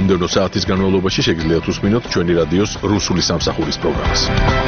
მომდევნო საათის განმავლობაში შეგიძლიათ უსმინოთ ჩვენი რადიოს რუსული სამსახურის პროგრამას.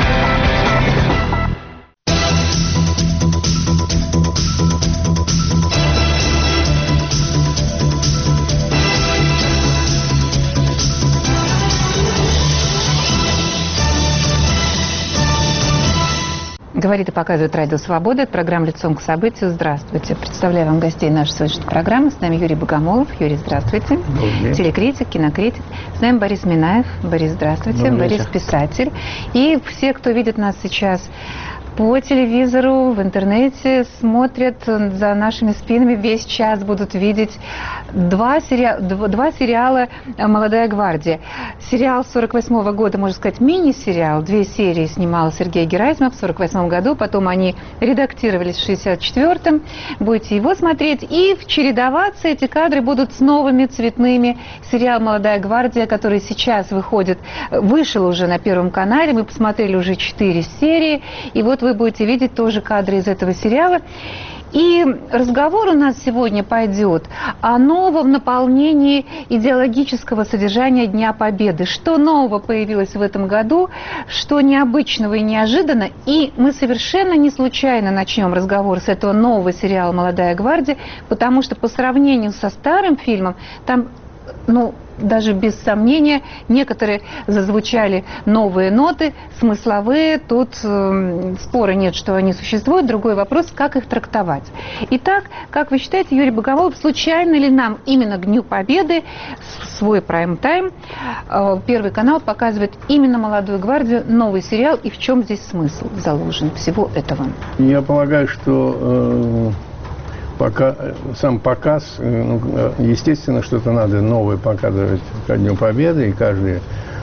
Говорит и показывает Радио Свобода. Это программа «Лицом к событию». Здравствуйте. Представляю вам гостей нашей сегодняшней программы. С нами Юрий Богомолов. Юрий, здравствуйте. Телекритик, кинокритик. С нами Борис Минаев. Борис, здравствуйте. Борис, писатель. И все, кто видит нас сейчас по телевизору, в интернете, смотрят за нашими спинами, весь час будут видеть два сериала «Молодая гвардия». Сериал 48-го года, можно сказать, мини-сериал. 2 серии снимал Сергей Герасимов в 48-м году, потом они редактировались в 64-м. Будете его смотреть. И чередоваться эти кадры будут с новыми цветными. Сериал «Молодая гвардия», который сейчас вышел уже на Первом канале. Мы посмотрели уже 4 серии. И вот вы будете видеть тоже кадры из этого сериала. И разговор у нас сегодня пойдет о новом наполнении идеологического содержания Дня Победы. Что нового появилось в этом году, что необычного и неожиданно. И мы совершенно не случайно начнем разговор с этого нового сериала «Молодая гвардия», потому что по сравнению со старым фильмом, там, даже без сомнения, некоторые зазвучали новые ноты, смысловые. Тут спора нет, что они существуют. Другой вопрос, как их трактовать. Итак, как вы считаете, Юрий Богомолов, случайно ли нам именно к Дню Победы свой прайм-тайм Первый канал показывает именно «Молодую гвардию», новый сериал, и в чем здесь смысл заложен всего этого? Я полагаю, что сам показ, естественно, что-то надо новое показывать ко Дню Победы, и каждая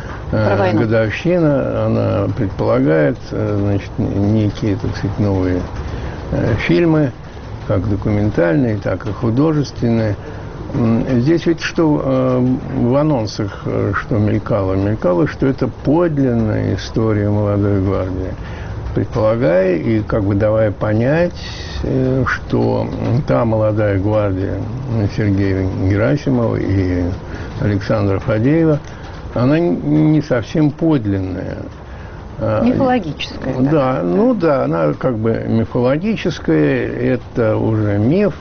годовщина, она предполагает, некие, так сказать, новые фильмы, как документальные, так и художественные. Здесь ведь что в анонсах, что мелькало, что это подлинная история «Молодой гвардии», предполагая и давая понять, что та «Молодая гвардия» Сергея Герасимова и Александра Фадеева, она не совсем подлинная. Мифологическая. Да, она мифологическая, это уже миф.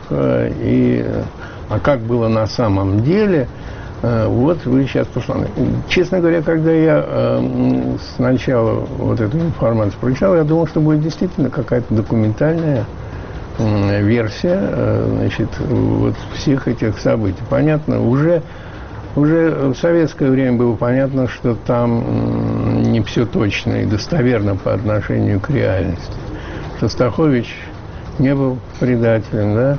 А как было на самом деле, вот вы сейчас посмотрите. Честно говоря, когда я сначала эту информацию прочитал, я думал, что будет действительно какая-то документальная версия, всех этих событий. Понятно, уже в советское время было понятно, что там не все точно и достоверно по отношению к реальности. Шостакович не был предателем, да?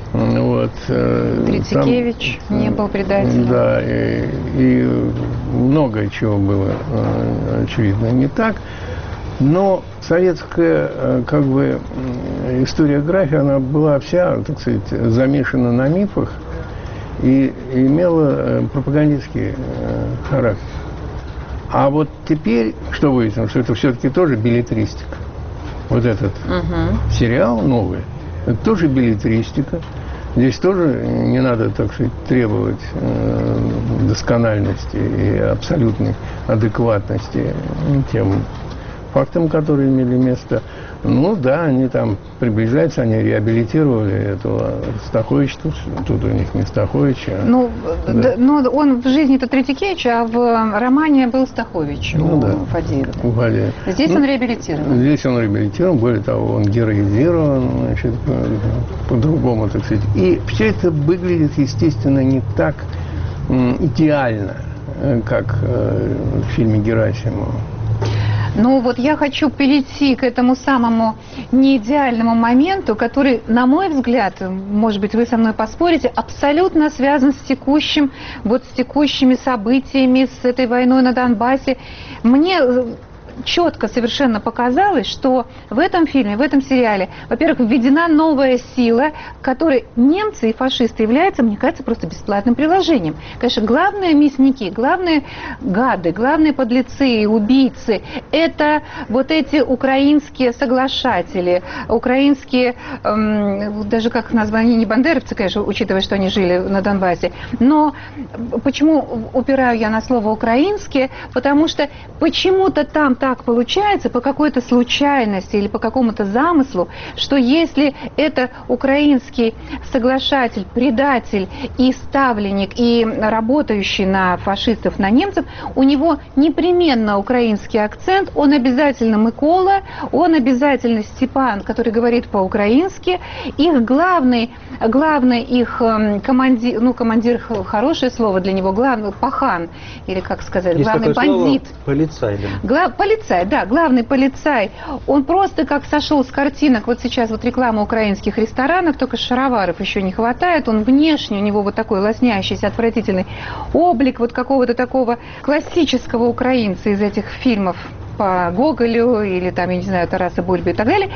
Трицикевич не был предателем. Да, и многое чего было, очевидно, не так. Но советская, историография, она была вся, так сказать, замешана на мифах и имела пропагандистский характер. А вот теперь, что выяснилось, что это все-таки тоже беллетристика. Вот этот сериал новый, это тоже беллетристика. Здесь тоже не надо, так сказать, требовать доскональности и абсолютной адекватности тем фактам, которые имели место. Они там приближаются, они реабилитировали этого Стаховича, тут у них не Стахович. Он в жизни-то Трицикевич, а в романе был Стахович у Фадеева. Здесь он реабилитирован. Здесь он реабилитирован, более того, он героизирован, по-другому, так сказать. И все это выглядит, естественно, не так идеально, как в фильме Герасимова. Я хочу перейти к этому самому неидеальному моменту, который, на мой взгляд, может быть, вы со мной поспорите, абсолютно связан с текущими событиями, с этой войной на Донбассе. Мне четко совершенно показалось, что в этом фильме, в этом сериале, во-первых, введена новая сила, которой немцы и фашисты являются, мне кажется, просто бесплатным приложением. Конечно, главные мясники, главные гады, главные подлецы и убийцы – это вот эти украинские соглашатели, украинские, даже как их назвать, они не бандеровцы, конечно, учитывая, что они жили на Донбассе, но почему упираю я на слово «украинские»? Потому что почему-то там так получается, по какой-то случайности или по какому-то замыслу, что если это украинский соглашатель, предатель и ставленник, и работающий на фашистов, на немцев, у него непременно украинский акцент, он обязательно Микола, он обязательно Степан, который говорит по-украински, их главный их командир, ну, командир хорошее слово для него, главный пахан, или как сказать, есть главный бандит. Слово полицай, да. Полицай, да, главный полицай. Он просто как сошел с картинок. Вот сейчас вот реклама украинских ресторанов, только шароваров еще не хватает. Он внешне, у него вот такой лоснящийся, отвратительный облик вот какого-то такого классического украинца из этих фильмов по Гоголю или там, я не знаю, Тараса Бульбы и так далее.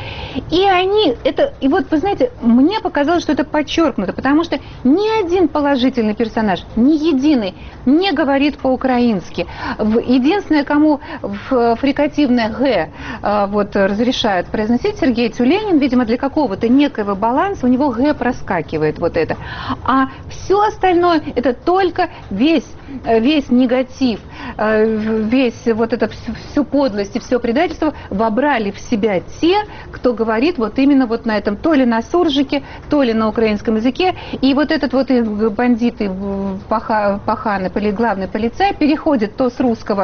И вот, вы знаете, мне показалось, что это подчеркнуто, потому что ни один положительный персонаж, ни единый, не говорит по-украински. Единственное, кому фрикативное «г» вот разрешают произносить, Сергей Тюленин, видимо, для какого-то некоего баланса у него «г» проскакивает вот это. А все остальное, это только весь негатив, весь вот это всю подлость и все предательство вобрали в себя те, кто говорит вот именно вот на этом, то ли на суржике, то ли на украинском языке. И вот этот вот бандиты, паханы, главный полицай переходит то с русского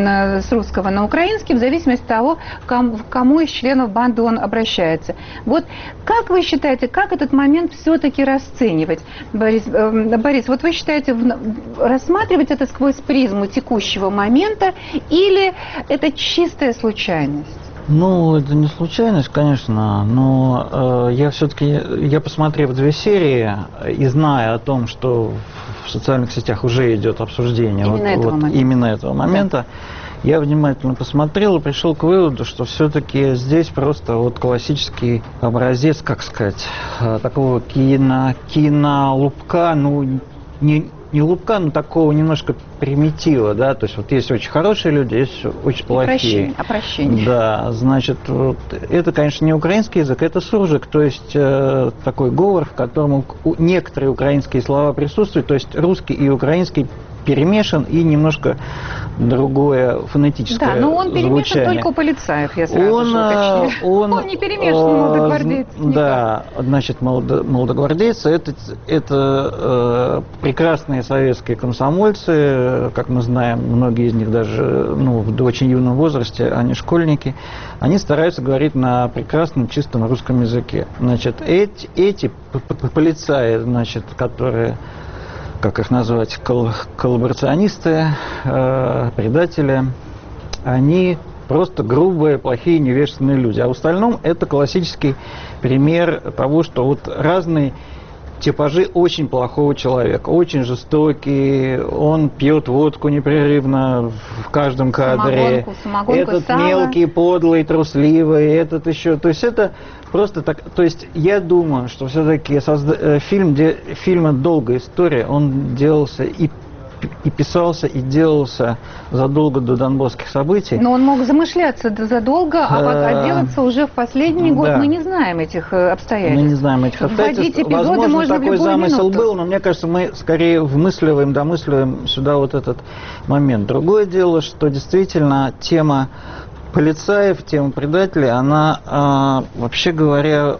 на украинский, в зависимости от того, к кому из членов банды он обращается. Вот как вы считаете, как этот момент все-таки расценивать, Борис, вот вы считаете, рассматривать это сквозь призму текущего момента или это чистая случайность? Ну, это не случайность, конечно, но я посмотрев 2 серии и зная о том, что в социальных сетях уже идет обсуждение именно этого момента, да. Я внимательно посмотрел и пришел к выводу, что все-таки здесь просто вот классический образец, как сказать, такого кинолупка, ну, не лупка, но такого немножко примитива, да, то есть вот есть очень хорошие люди, есть очень плохие. Опрощение. Да, значит, вот, это, конечно, не украинский язык, это суржик, то есть такой говор, в котором некоторые украинские слова присутствуют, то есть русский и украинский перемешан и немножко другое фонетическое звучание. Да, но он перемешан только у полицаев, я сразу же уточню. Он не перемешан у молодогвардейцев. Да, значит, молодогвардейцы это прекрасные советские комсомольцы, как мы знаем, многие из них даже в очень юном возрасте, они школьники, они стараются говорить на прекрасном чистом русском языке. Значит, эти полицаи, значит, которые, как их назвать, коллаборационисты, предатели, они просто грубые, плохие, невежественные люди. А в остальном это классический пример того, что вот разные типажи очень плохого человека, очень жестокий, он пьет водку непрерывно в каждом кадре, самогонку, этот сало. Мелкий, подлый, трусливый, этот еще, то есть это просто так, то есть я думаю, что все-таки фильм «Долгая история», он делался и писался, и делался задолго до донбасских событий. Но он мог замышляться задолго, а делаться уже в последний год. Мы не знаем этих обстоятельств. Мы не знаем этих обстоятельств. Возможно, такой замысел был, но мне кажется, мы скорее домысливаем сюда вот этот момент. Другое дело, что действительно тема полицаев, тема предателей, она, вообще говоря,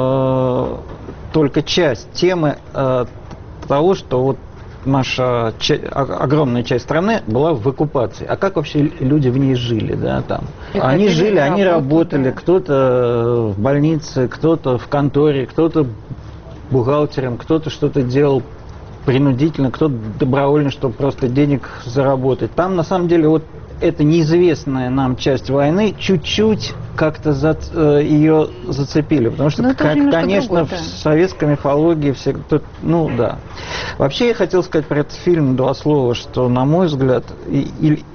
только часть темы того, что вот наша огромная часть страны была в оккупации. А как вообще люди в ней жили, да, там? Они жили, они работали, да. Кто-то в больнице, кто-то в конторе, кто-то бухгалтером, кто-то что-то делал принудительно, кто-то добровольно, чтобы просто денег заработать. Там, на самом деле, вот эта неизвестная нам часть войны чуть-чуть как-то ее зацепили, потому что, конечно, в советской мифологии все, да. Вообще я хотел сказать про этот фильм 2 слова, что, на мой взгляд,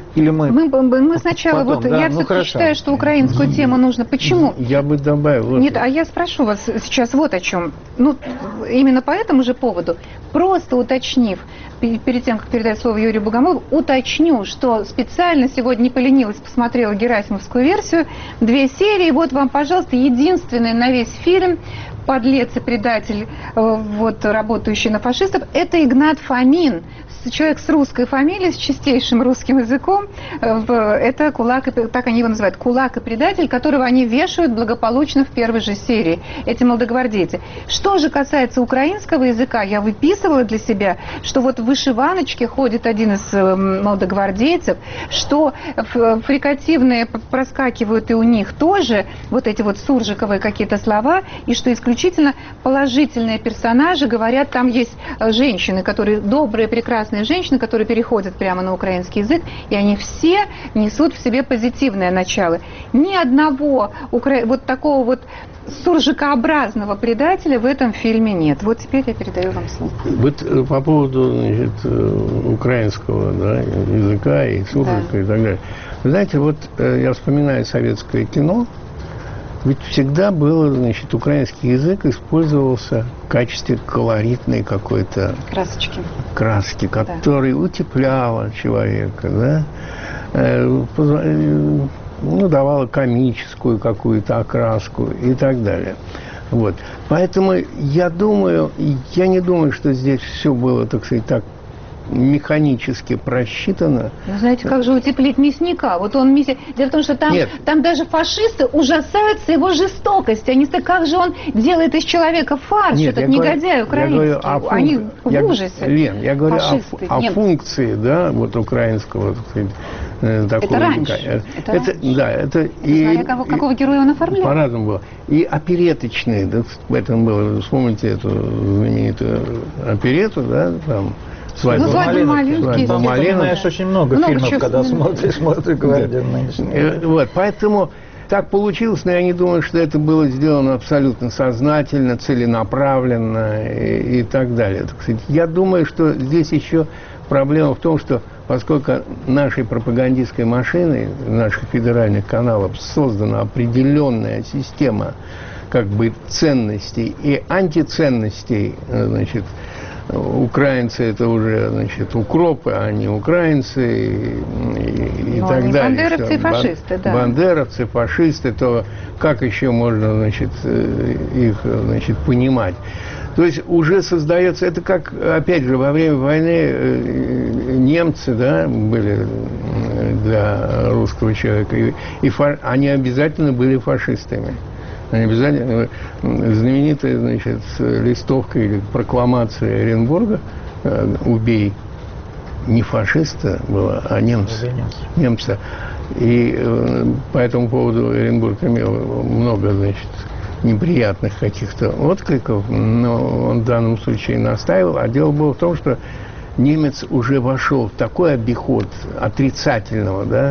Или мы сначала, потом, вот да? Я все-таки считаю, что украинскую тему нужно. Почему? Я бы добавил. Нет, а я спрошу вас сейчас вот о чем. Ну, именно по этому же поводу, просто уточнив, перед тем, как передать слово Юрию Богомолову, уточню, что специально сегодня не поленилась, посмотрела герасимовскую версию, 2 серии, вот вам, пожалуйста, единственная на весь фильм подлец и предатель, вот, работающий на фашистов, это Игнат Фомин. Человек с русской фамилией, с чистейшим русским языком. Это кулак, так они его называют, кулак и предатель, которого они вешают благополучно в первой же серии, эти молодогвардейцы. Что же касается украинского языка, я выписывала для себя, что вот в вышиваночке ходит один из молодогвардейцев, что фрикативные проскакивают и у них тоже вот эти вот суржиковые какие-то слова, и что исключительно положительные персонажи, говорят, там есть женщины, которые добрые, прекрасные женщины, которые переходят прямо на украинский язык, и они все несут в себе позитивное начало. Ни одного вот такого вот суржикообразного предателя в этом фильме нет. Вот теперь я передаю вам слово. Вот по поводу, значит, украинского, да, языка и суржика, да, и так далее. Вы знаете, вот я вспоминаю советское кино, ведь всегда было, значит, украинский язык использовался в качестве колоритной какой-то краски, которая утепляла человека, да, ну, давала комическую какую-то окраску и так далее. Вот. Поэтому я не думаю, что здесь все было, так сказать, так механически просчитано. Ну, знаете, как же утеплить мясника? Вот он Дело в том, что там даже фашисты ужасаются его жестокости. Они сказали, как же он делает из человека фарш, этот негодяй украинский. Они в ужасе. Лен, я говорю о функции, да, вот украинского, так сказать, такого. Это раньше. Да, это и какого героя он оформлял? По-разному было. И опереточные, да, в этом было. Вспомните эту знаменитую оперету, да, там. «Свадьба малинки». Вспоминаешь очень много фильмов, когда смотришь «Гвардию нынешнюю». Вот, поэтому так получилось, но я не думаю, что это было сделано абсолютно сознательно, целенаправленно и так далее. Я думаю, что здесь еще проблема в том, что поскольку нашей пропагандистской машиной, наших федеральных каналов создана определенная система как бы ценностей и антиценностей, значит, украинцы это уже, значит, укропы, а не украинцы и так далее. Бандеровцы и фашисты, да. Бандеровцы, фашисты, то как еще можно, значит, их, значит, понимать? То есть уже создается, это как, опять же, во время войны немцы, да, были для русского человека, и они обязательно были фашистами. Они обязательно, знаменитая, значит, листовка или прокламация Оренбурга «Убей не фашиста» была, а немца. И по этому поводу Оренбург имел много, значит, неприятных каких-то откликов, но он в данном случае настаивал. А дело было в том, что немец уже вошел в такой обиход отрицательного, да,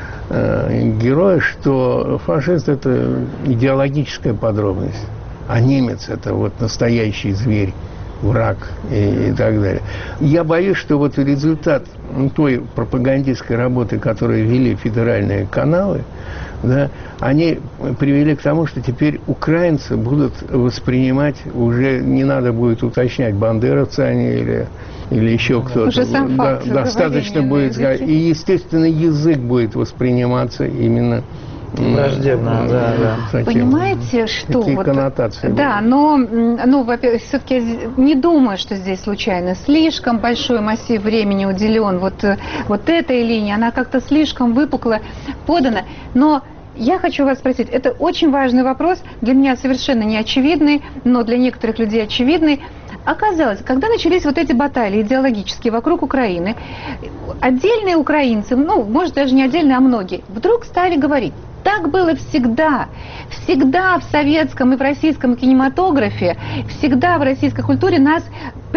героя, что фашист – это идеологическая подробность, а немец – это вот настоящий зверь, враг и так далее. Я боюсь, что вот результат той пропагандистской работы, которую вели федеральные каналы, да, они привели к тому, что теперь украинцы будут воспринимать, уже не надо будет уточнять, бандеровцы они или еще кто-то. Уже сам факт достаточно будет сказать. И, естественно, язык будет восприниматься именно враждебно, да. Понимаете, что такие коннотации. Да, но, во-первых, все-таки не думаю, что здесь случайно. Слишком большой массив времени уделен вот этой линии, она как-то слишком выпукло подана. Но я хочу вас спросить, это очень важный вопрос, для меня совершенно не очевидный, но для некоторых людей очевидный. Оказалось, когда начались вот эти баталии идеологические вокруг Украины, отдельные украинцы, может даже не отдельные, а многие, вдруг стали говорить: так было всегда. Всегда в советском и в российском кинематографе, всегда в российской культуре нас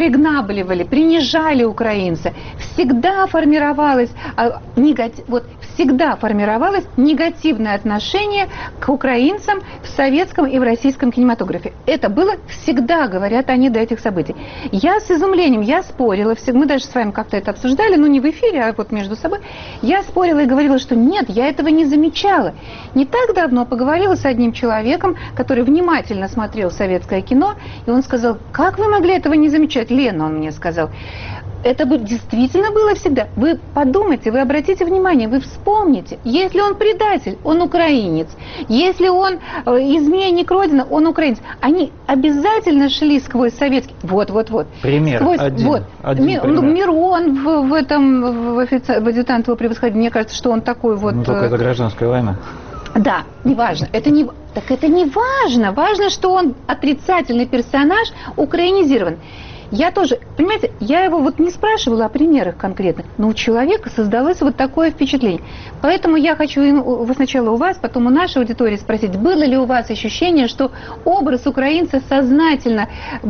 пригнабливали, принижали украинца. Всегда формировалось всегда формировалось негативное отношение к украинцам в советском и в российском кинематографе. Это было всегда, говорят они, до этих событий. Я с изумлением, я спорила, мы даже с вами как-то это обсуждали, но не в эфире, а вот между собой. Я спорила и говорила, что нет, я этого не замечала. Не так давно поговорила с одним человеком, который внимательно смотрел советское кино, и он сказал: как вы могли этого не замечать? Лена, он мне сказал. Это действительно было всегда. Вы подумайте, вы обратите внимание, вы вспомните. Если он предатель, он украинец. Если он изменник Родины, он украинец. Они обязательно шли сквозь советский... Вот. Пример. Сквозь, один пример. Мирон в «Адъютант его превосходительства», мне кажется, что он такой вот... Ну, только это гражданская война. Да, неважно. Так это не важно. Важно, что он отрицательный персонаж, украинизирован. Я тоже, понимаете, я его вот не спрашивала о примерах конкретно, но у человека создалось вот такое впечатление. Поэтому я хочу сначала у вас, потом у нашей аудитории спросить, было ли у вас ощущение, что образ украинца сознательно,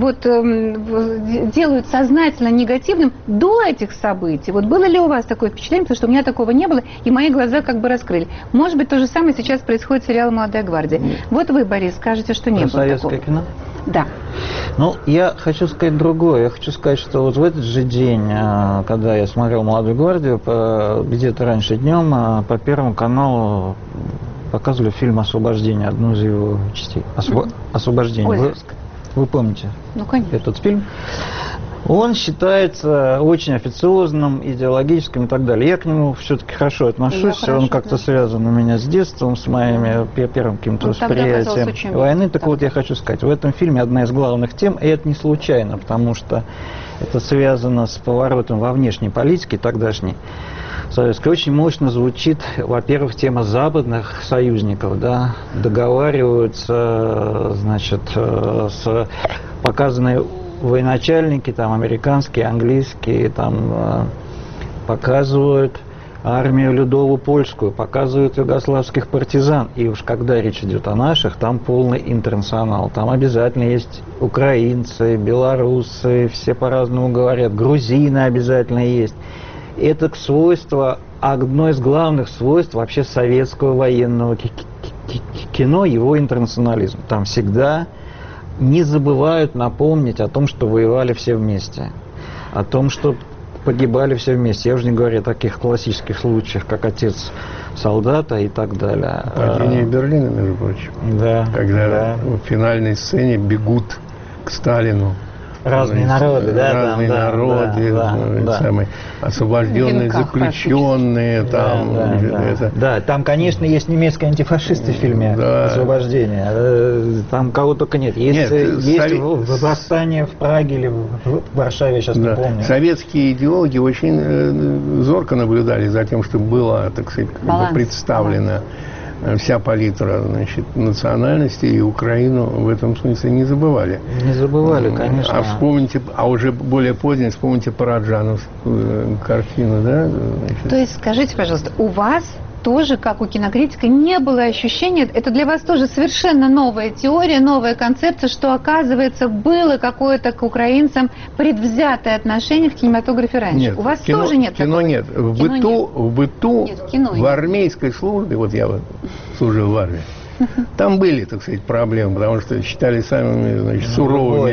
делают сознательно негативным до этих событий? Вот было ли у вас такое впечатление, потому что у меня такого не было, и мои глаза как бы раскрыли. Может быть, то же самое сейчас происходит в сериале «Молодая гвардия». Вот вы, Борис, скажете, что не было советское такого. Кино? Да. Ну, я хочу сказать другое. Я хочу сказать, что вот в этот же день, когда я смотрел «Молодую гвардию», где-то раньше днем по Первому каналу показывали фильм «Освобождение», одну из его частей. «Освобождение». Вы помните этот фильм? Он считается очень официозным, идеологическим и так далее. Я к нему все-таки хорошо отношусь. Он как-то связан у меня с детством, с моими первым каким-то восприятием войны. Так вот, я хочу сказать, в этом фильме одна из главных тем, и это не случайно, потому что это связано с поворотом во внешней политике тогдашней советской. Очень мощно звучит, во-первых, тема западных союзников, да, договариваются, значит, с показанной военачальники, там, американские, английские, там, показывают армию Людову Польскую, показывают югославских партизан. И уж когда речь идет о наших, там полный интернационал. Там обязательно есть украинцы, белорусы, все по-разному говорят, грузины обязательно есть. Это свойство, одно из главных свойств вообще советского военного кино, его интернационализм. Там всегда не забывают напомнить о том, что воевали все вместе, о том, что погибали все вместе. Я уже не говорю о таких классических случаях, как отец солдата и так далее. Падение Берлина, между прочим. Да. Когда в финальной сцене бегут к Сталину. Разные народы, да? Разные народы, самые освобожденные, заключенные, там. Да, там, конечно, есть немецкие антифашисты в фильме «Освобождение». Там кого только нет. Есть восстание в Праге или в Варшаве, я сейчас не помню. Советские идеологи очень зорко наблюдали за тем, чтобы была, так сказать, представлена вся палитра, значит, национальностей, и Украину в этом смысле не забывали. Не забывали, конечно. А вспомните, уже более позднее, вспомните Параджановскую картину, да? Значит. То есть, скажите, пожалуйста, у вас тоже, как у кинокритика, не было ощущения, это для вас тоже совершенно новая теория, новая концепция, что, оказывается, было какое-то к украинцам предвзятое отношение в кинематографе раньше. Нет, у вас тоже нет кино такого? Нет. В быту, в армейской службе, вот я служил в армии, там были, так сказать, проблемы, потому что считали самыми, значит, суровыми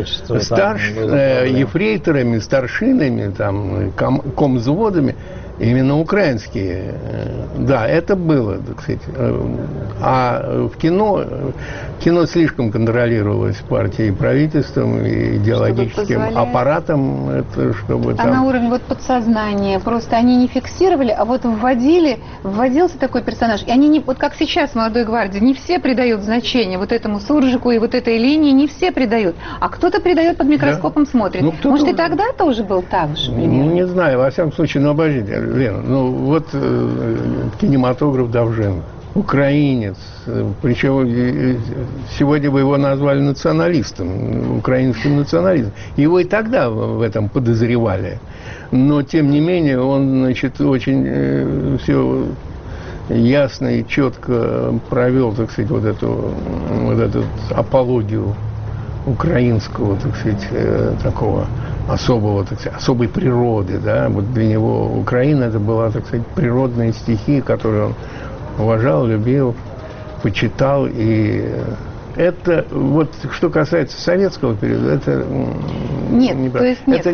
ефрейторами, старшинами, там, комвзводами именно украинские. Да, это было, так сказать. А в кино слишком контролировалось партией и правительством, и идеологическим аппаратом, чтобы там... А на уровне вот подсознания просто они не фиксировали, а вот вводился такой персонаж. И они не, вот как сейчас в «Молодой гвардии», не все придают значение вот этому суржику и вот этой линии, не все придают. А кто-то придает, под микроскопом смотрит. Ну, может, и тогда тоже был так же? Ну, не знаю, во всяком случае, обождите, Лена, вот кинематограф Довженко, украинец, причем сегодня бы его назвали националистом, украинским националистом. Его и тогда в этом подозревали. Но, тем не менее, он, значит, очень все ясно и четко провел, так сказать, вот эту апологию украинского, так сказать, такого особого, так сказать, особой природы, да, вот для него Украина это была, так сказать, природная стихия, которую он уважал, любил, почитал, и это, вот, что касается советского периода, это нет, не то есть нет,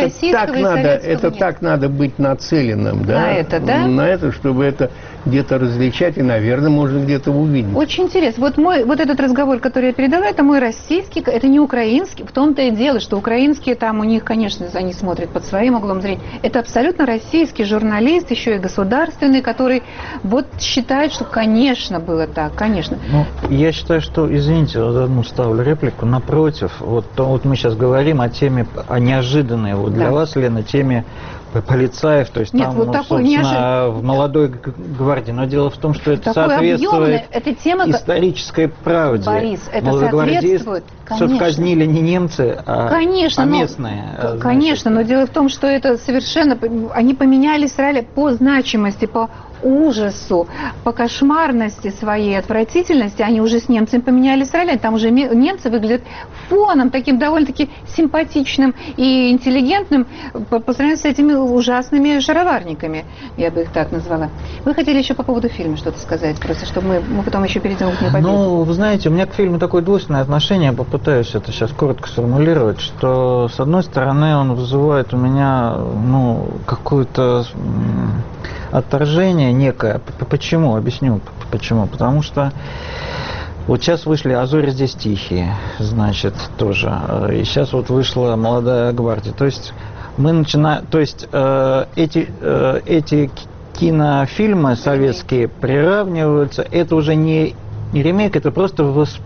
это так надо быть нацеленным, да? На это, да? На это, чтобы это где-то различать, и, наверное, можно где-то увидеть. Очень интересно. Вот этот разговор, который я передала, это мой российский, это не украинский. В том-то и дело, что украинские там у них, конечно, они смотрят под своим углом зрения. Это абсолютно российский журналист, еще и государственный, который вот считает, что, конечно, было так, конечно. Ну, я считаю, что, извините, вот одну ставлю реплику, напротив, вот мы сейчас говорим о теме, о неожиданной вот для вас, Лена, теме полицаев, то есть нет, там, вот собственно, в молодой гвардии. Но дело в том, что это соответствует исторической правде. Борис, это соответствует, конечно. Казнили не немцы, а местные. Конечно, но дело в том, что это совершенно... Они поменялись роли по значимости, по ужасу, по кошмарности своей, отвратительности. Они уже с немцами поменялись ролями. Там уже немцы выглядят фоном таким довольно-таки симпатичным и интеллигентным по сравнению с этими ужасными шароварниками, я бы их так назвала. Вы хотели еще по поводу фильма что-то сказать, просто чтобы мы потом еще перейдем к «Дню Победы». Ну, вы знаете, у меня к фильму такое двойственное отношение, я попытаюсь это сейчас коротко сформулировать, что, с одной стороны, он вызывает у меня, какое-то отторжение некое. Почему? Объясню, почему. Потому что вот сейчас вышли «А зори здесь тихие», значит, тоже. И сейчас вот вышла «Молодая гвардия». То есть мы начинаем... То есть эти кинофильмы советские приравниваются. Это уже не ремейк, это просто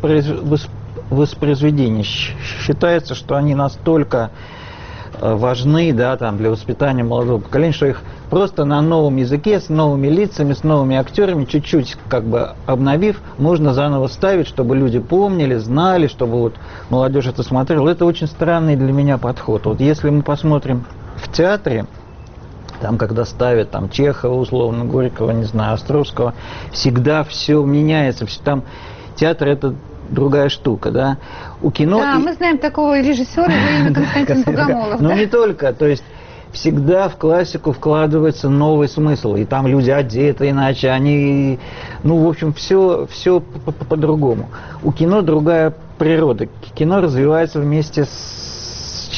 воспроизведение. Считается, что они настолько важны, да, там, для воспитания молодого поколения, что их просто на новом языке, с новыми лицами, с новыми актерами, чуть-чуть как бы обновив, можно заново ставить, чтобы люди помнили, знали, чтобы вот молодежь это смотрела. Это очень странный для меня подход. Вот если мы посмотрим в театре, там, когда ставят там Чехова, условно, Горького, не знаю, Островского, всегда все меняется. Там театр — это другая штука, да. У кино... Да, мы знаем такого режиссера, его имя Константин Богомолов. Но не только, то есть всегда в классику вкладывается новый смысл, и там люди одеты иначе, они... в общем, все по-другому. У кино другая природа. Кино развивается вместе с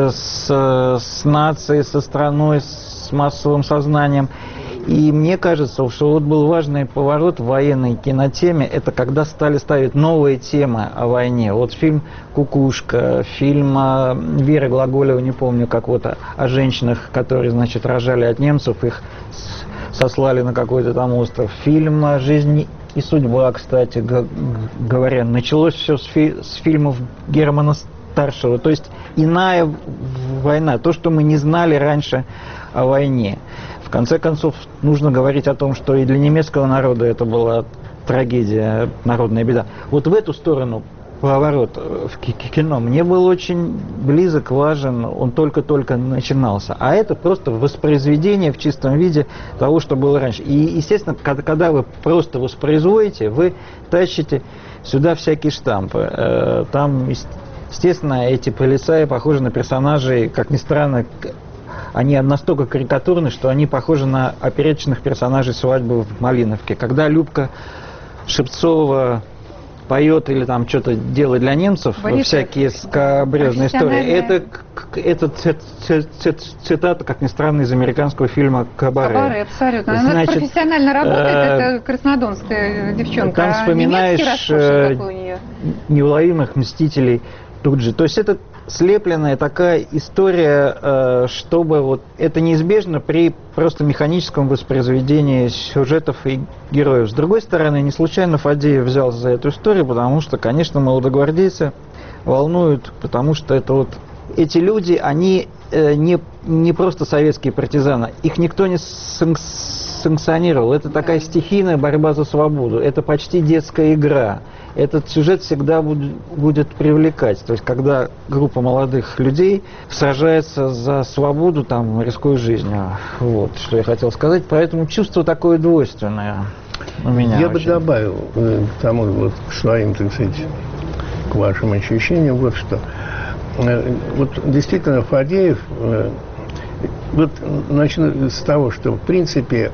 нацией, со страной, с массовым сознанием. И мне кажется, что вот был важный поворот в военной кинотеме, это когда стали ставить новые темы о войне. Вот фильм «Кукушка», фильм Веры Глаголевой, не помню, как вот о женщинах, которые, значит, рожали от немцев, их сослали на какой-то там остров. Фильм «Жизнь и судьба», кстати говоря. Началось все с фильмов Германа Старшего. То есть иная война, то, что мы не знали раньше о войне. В конце концов, нужно говорить о том, что и для немецкого народа это была трагедия, народная беда. Вот в эту сторону поворот в кино мне был очень близок, важен, он только-только начинался. А это просто воспроизведение в чистом виде того, что было раньше. И, естественно, когда вы просто воспроизводите, вы тащите сюда всякие штампы. Там, естественно, эти полицаи похожи на персонажей, как ни странно, они настолько карикатурны, что они похожи на опереточных персонажей «Свадьбы в Малиновке». Когда Любка Шевцова поет или там что-то делает для немцев, всякие скабрезные истории, это цитата, как ни странно, из американского фильма «Кабаре». «Кабаре», абсолютно. Она профессионально работает, это краснодонская девчонка. Там вспоминаешь неуловимых мстителей тут же. То есть это слепленная такая история, чтобы вот это неизбежно при просто механическом воспроизведении сюжетов и героев. С другой стороны, не случайно Фадеев взялся за эту историю, потому что, конечно, молодогвардейцы волнуют, потому что это вот эти люди, они не просто советские партизаны, их никто не санкционировал. Это такая стихийная борьба за свободу, это почти детская игра. Этот сюжет всегда будет привлекать. То есть, когда группа молодых людей сражается за свободу, там, рискуя жизнью. Вот, что я хотел сказать. Поэтому чувство такое двойственное у меня. Я бы добавил к тому, вот, к своим, так сказать, к вашим ощущениям вот что. Вот действительно Фадеев, вот начну с того, что в принципе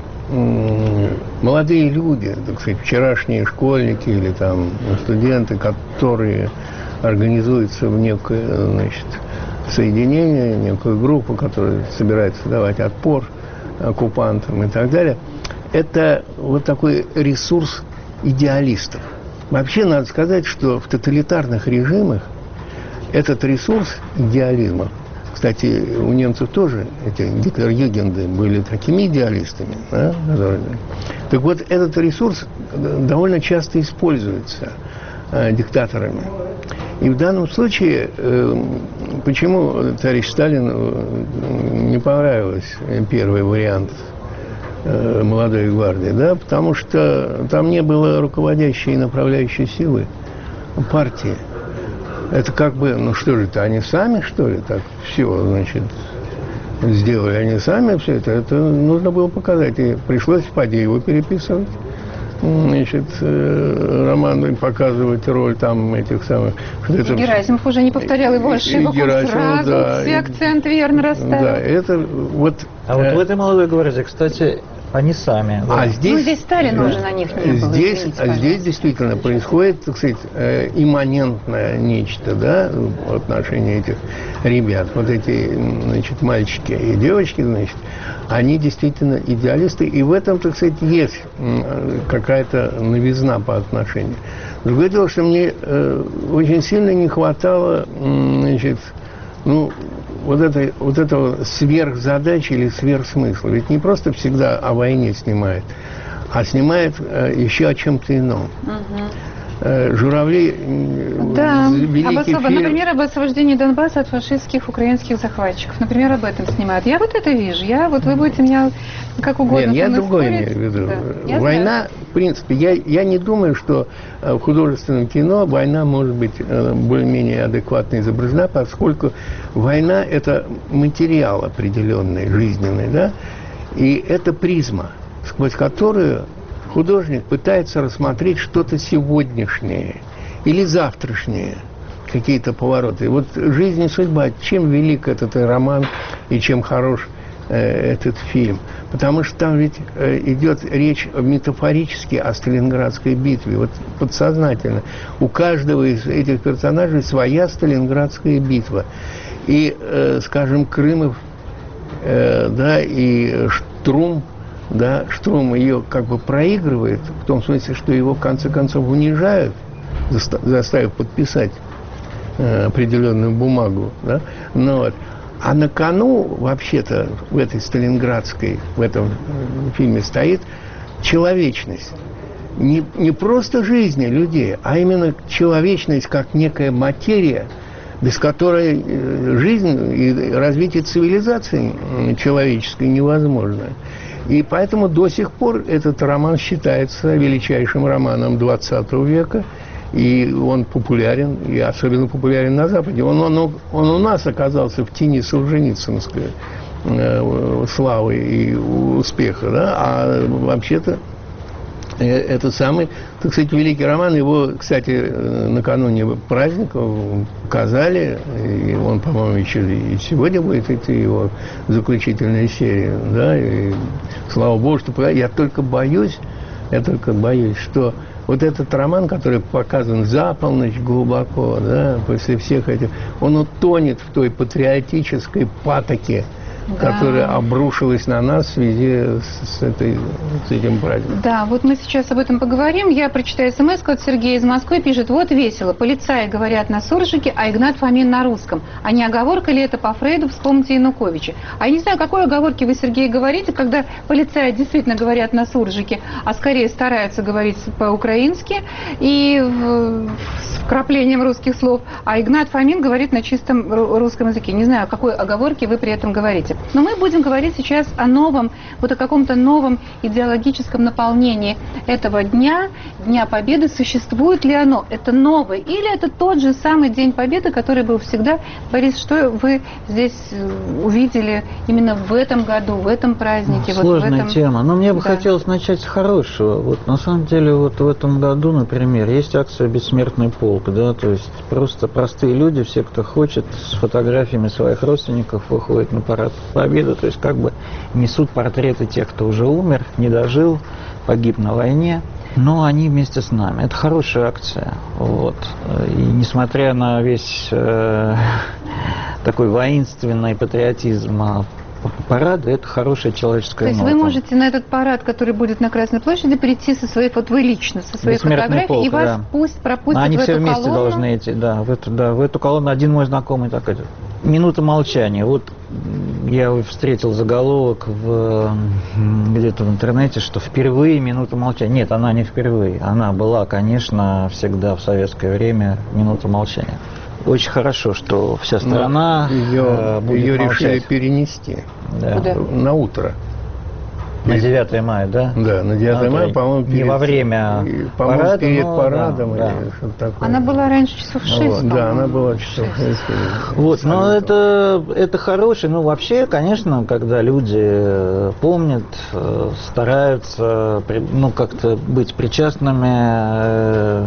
молодые люди, так сказать, вчерашние школьники или там студенты, которые организуются в некое, значит, соединение, некую группу, которая собирается давать отпор оккупантам и так далее, это вот такой ресурс идеалистов. Вообще надо сказать, что в тоталитарных режимах этот ресурс идеализма, кстати, у немцев тоже эти Гитлер-югенды были такими идеалистами, да? Так вот, этот ресурс довольно часто используется диктаторами. И в данном случае, почему товарищ Сталину не понравился первый вариант молодой гвардии, да? Потому что там не было руководящей и направляющей силы партии. Это как бы, ну что же это, они сами, что ли, так все, значит, сделали они сами все это? Это нужно было показать. И пришлось Фадееву переписывать. Значит, роман показывать роль там этих самых... И Герасимов уже не повторял его ошибок, он сразу да, все акценты верно расставил. Да, это вот... А вот в этой молодой гвардии, кстати, они сами. Да. Здесь Сталина уже на них не было. Здесь действительно происходит, так сказать, имманентное нечто, да, в отношении этих ребят. Вот эти, значит, мальчики и девочки, значит, они действительно идеалисты, и в этом, так сказать, есть какая-то новизна по отношению. Другое дело, что мне очень сильно не хватало, значит, ну, вот этого сверхзадачи или сверхсмысла. Ведь не просто всегда о войне снимает, а снимает еще о чем-то ином. Журавли, да, великий фильм. Например, об освобождении Донбасса от фашистских украинских захватчиков. Например, об этом снимают. Я вот это вижу. Вот вы будете меня как угодно. Нет, я другое имею в виду. Да. Война, в принципе, я не думаю, что в художественном кино война может быть более-менее адекватно изображена, поскольку война – это материал определенный, жизненный, да, и это призма, сквозь которую художник пытается рассмотреть что-то сегодняшнее или завтрашнее, какие-то повороты. И вот «Жизнь и судьба», чем велик этот роман и чем хорош этот фильм. Потому что там ведь идет речь метафорически о Сталинградской битве. Вот подсознательно. У каждого из этих персонажей своя Сталинградская битва. И, скажем, Крымов, да, и Штрум, да, Штрум ее как бы проигрывает, в том смысле, что его в конце концов унижают, заставив подписать определенную бумагу, да? Ну, вот. А на кону, вообще-то, в этой Сталинградской, в этом фильме стоит человечность. Не просто жизни людей, а именно человечность как некая материя, без которой жизнь и развитие цивилизации человеческой невозможно. И поэтому до сих пор этот роман считается величайшим романом XX века. И он популярен, и особенно популярен на Западе. Он у нас оказался в тени Солженицынской славы и успеха, да? А вообще-то это самый, так сказать, великий роман. Его, кстати, накануне праздника показали, и он, по-моему, еще и сегодня будет идти его заключительная серия, да? И слава Богу, что я только боюсь, что вот этот роман, который показан за полночь глубоко, да, после всех этих, он утонет в той патриотической патоке, да, которая обрушилась на нас в связи с этим праздником. Да, вот мы сейчас об этом поговорим. Я прочитаю смс-ку от Сергея из Москвы. Пишет: вот весело. Полицаи говорят на суржике, а Игнат Фомин на русском. А не оговорка ли это по Фрейду? Вспомните Януковича. А я не знаю, какой оговорки вы, Сергей, говорите, когда полицаи действительно говорят на суржике, а скорее стараются говорить по-украински и с вкраплением русских слов, а Игнат Фомин говорит на чистом русском языке. Не знаю, о какой оговорке вы при этом говорите. работе. Но мы будем говорить сейчас о новом, вот о каком-то новом идеологическом наполнении этого дня, Дня Победы. Существует ли оно? Это новое? Или это тот же самый День Победы, который был всегда? Борис, что вы здесь увидели именно в этом году, в этом празднике? Сложная вот в этом... тема. Но мне бы хотелось начать с хорошего. Вот на самом деле вот в этом году, например, есть акция «Бессмертный полк», да, то есть просто простые люди, все, кто хочет, с фотографиями своих родственников выходят на парад Победы, то есть как бы несут портреты тех, кто уже умер, не дожил, погиб на войне, но они вместе с нами. Это хорошая акция. Вот. И несмотря на весь такой воинственный патриотизм парада, это хорошая человеческая нота. То есть вы можете на этот парад, который будет на Красной площади, прийти со своей, вот вы лично, со своей фотографией, полк, и вас пусть пропустят они в эту колонну? Они все вместе должны идти, в эту колонну. Один мой знакомый так идет. Минута молчания. Вот я встретил заголовок где-то в интернете, что впервые минута молчания. Нет, она не впервые. Она была, конечно, всегда в советское время минута молчания. Очень хорошо, что вся страна ее решили перенести на утро. На 9 мая, да? Да, на 9 мая, по-моему, не во время парада, перед парадом или что-то такое. Она была раньше часов 6, вот, да, она была часов 6. Вот, но это хорошее. Ну, вообще, конечно, когда люди помнят, стараются, ну, как-то быть причастными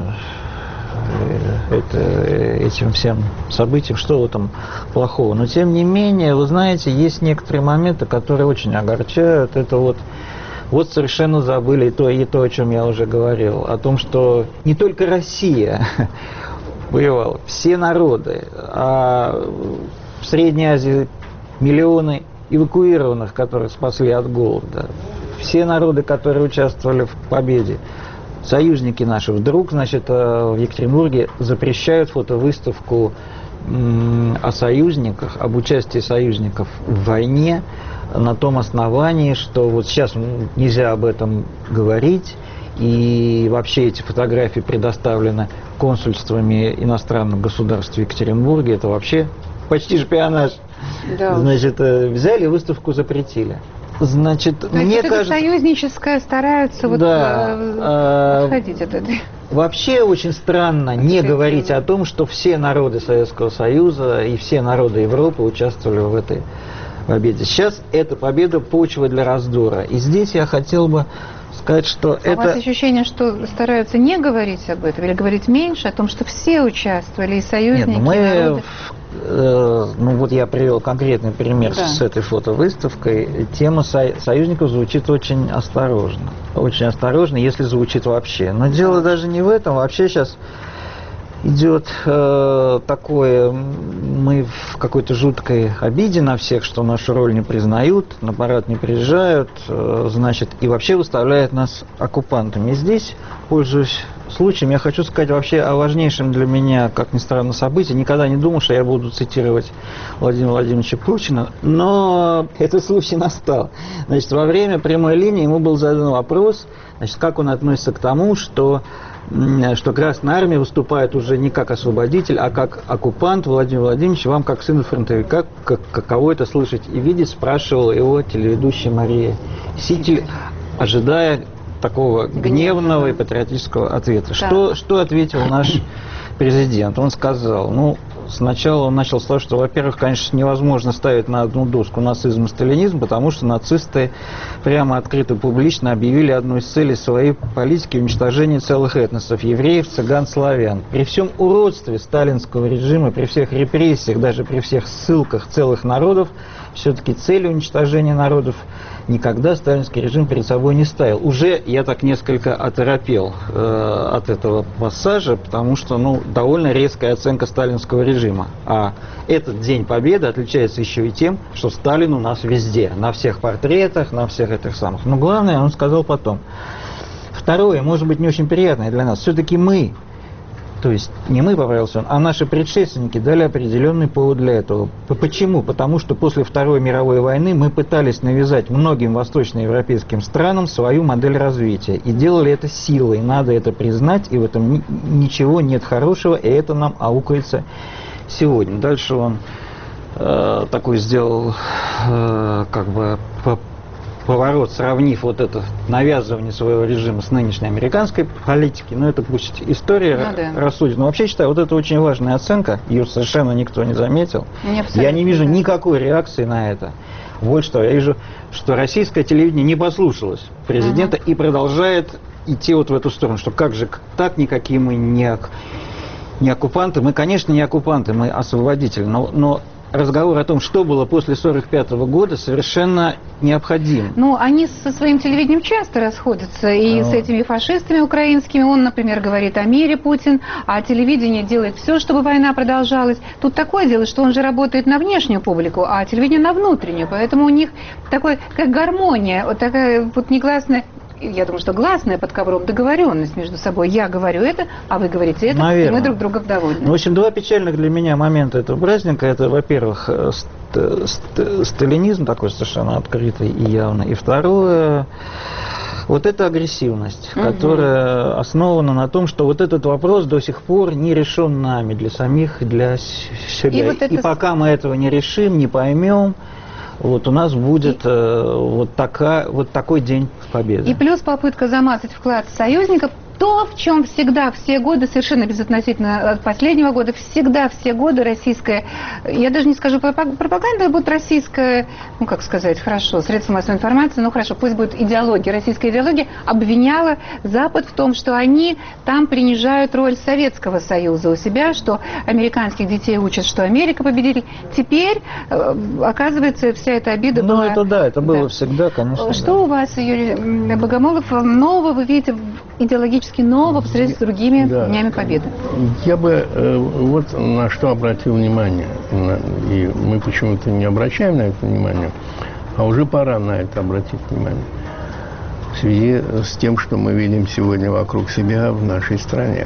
этим всем событиям, что в этом плохого. Но, тем не менее, вы знаете, есть некоторые моменты, которые очень огорчают. Это вот совершенно забыли и то, о чем я уже говорил, о том, что не только Россия воевала, все народы, а в Средней Азии миллионы эвакуированных, которых спасли от голода, все народы, которые участвовали в победе, союзники наши вдруг, значит, в Екатеринбурге запрещают фотовыставку о союзниках, об участии союзников в войне на том основании, что вот сейчас нельзя об этом говорить, и вообще эти фотографии предоставлены консульствами иностранных государств в Екатеринбурге. Это вообще почти шпионаж. Да. Значит, взяли, выставку запретили. Значит, то мне есть кажется, союзническое стараются отходить от этой. Вообще очень странно не говорить о том, что все народы Советского Союза и все народы Европы участвовали в этой победе. Сейчас эта победа почва для раздора. И здесь я хотел бы сказать, что у вас ощущение, что стараются не говорить об этом или говорить меньше, о том, что все участвовали, и союзники, и народы? Ну вот я привел конкретный пример с этой фотовыставкой. Тема союзников звучит очень осторожно. Очень осторожно, если звучит вообще. Но дело даже не в этом. Вообще сейчас идет такое, мы в какой-то жуткой обиде на всех, что нашу роль не признают, на парад не приезжают, значит, и вообще выставляют нас оккупантами. И здесь, пользуясь случаем, я хочу сказать вообще о важнейшем для меня, как ни странно, событии. Никогда не думал, что я буду цитировать Владимира Владимировича Путина, но этот случай настал. Значит, во время прямой линии ему был задан вопрос, значит, как он относится к тому, что Красная Армия выступает уже не как освободитель, а как оккупант. Владимир Владимирович, вам, как сыну фронтовика, каково это слышать и видеть, спрашивала его телеведущая Мария Ситель, ожидая такого гневного и патриотического ответа. Да. Что ответил наш президент? Он сказал, сначала он начал с того, что, во-первых, конечно, невозможно ставить на одну доску нацизм и сталинизм, потому что нацисты прямо открыто, публично объявили одну из целей своей политики уничтожение целых этносов – евреев, цыган, славян. При всем уродстве сталинского режима, при всех репрессиях, даже при всех ссылках целых народов, все-таки цель уничтожения народов никогда сталинский режим перед собой не ставил. Уже я так несколько оторопел от этого пассажа, потому что, довольно резкая оценка сталинского режима. А этот День Победы отличается еще и тем, что Сталин у нас везде, на всех портретах, на всех этих самых. Но главное, он сказал потом. Второе, может быть, не очень приятное для нас. Все-таки мы, то есть не мы, поправился он, а наши предшественники дали определенный повод для этого. Почему? Потому что после Второй мировой войны мы пытались навязать многим восточноевропейским странам свою модель развития. И делали это силой. Надо это признать, и в этом ничего нет хорошего, и это нам аукается сегодня. Дальше он такой сделал как бы поворот, сравнив вот это навязывание своего режима с нынешней американской политикой. Ну, это пусть история рассудит. Но вообще считаю, вот это очень важная оценка. Ее совершенно никто не заметил. Я не вижу никакой реакции на это. Вот что. Я вижу, что российское телевидение не послушалось президента и продолжает идти вот в эту сторону. Что как же так, никакие мы не оккупанты. Мы, конечно, не оккупанты, мы освободители. Но разговор о том, что было после 1945 года, совершенно необходим. Ну, они со своим телевидением часто расходятся, и с этими фашистами украинскими. Он, например, говорит о мире, Путин, а телевидение делает все, чтобы война продолжалась. Тут такое дело, что он же работает на внешнюю публику, а телевидение на внутреннюю. Поэтому у них такой, как гармония, вот такая вот негласная, я думаю, что гласная под ковром договоренность между собой. Я говорю это, а вы говорите это, наверное. И мы друг друга довольны. Ну, в общем, два печальных для меня момента этого праздника. Это, во-первых, сталинизм такой совершенно открытый и явный. И второе, вот эта агрессивность, которая основана на том, что вот этот вопрос до сих пор не решен нами, для самих, для себя. И пока мы этого не решим, не поймем, вот у нас будет вот такой день победы. И плюс попытка замазать вклад союзников, то, в чем всегда, все годы, совершенно безотносительно от последнего года, всегда, все годы российская, я даже не скажу пропаганда, будет российская, ну, как сказать, хорошо, средства массовой информации, ну, хорошо, пусть будет идеология, российская идеология, обвиняла Запад в том, что они там принижают роль Советского Союза у себя, что американских детей учат, что Америка победитель. Теперь, оказывается, вся эта обида была... Ну, это да, это было всегда, конечно. Что у вас, Юрий Богомолов, нового вы видите идеологически нового по сравнению с другими Днями Победы? Я бы вот на что обратил внимание. И мы почему-то не обращаем на это внимание, а уже пора на это обратить внимание. В связи с тем, что мы видим сегодня вокруг себя в нашей стране.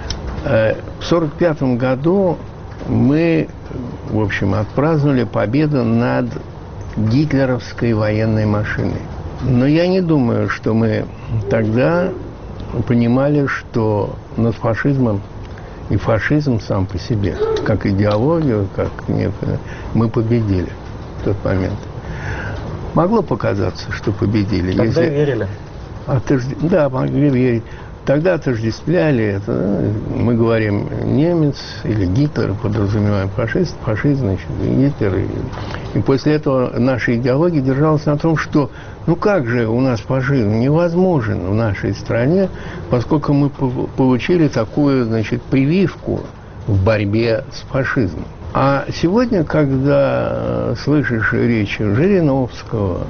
В 1945 году мы, в общем, отпраздновали победу над гитлеровской военной машиной. Но я не думаю, что мы тогда понимали, что над фашизмом, и фашизм сам по себе, как идеологию, как некое, мы победили в тот момент. Могло показаться, что победили. Тогда верили. Да, могли верить. Тогда отождествляли это. Мы говорим немец или Гитлер, подразумеваем фашист, значит, Гитлер. И после этого наша идеология держалась на том, что ну как же у нас фашизм невозможен в нашей стране, поскольку мы получили такую, значит, прививку в борьбе с фашизмом. А сегодня, когда слышишь речи Жириновского,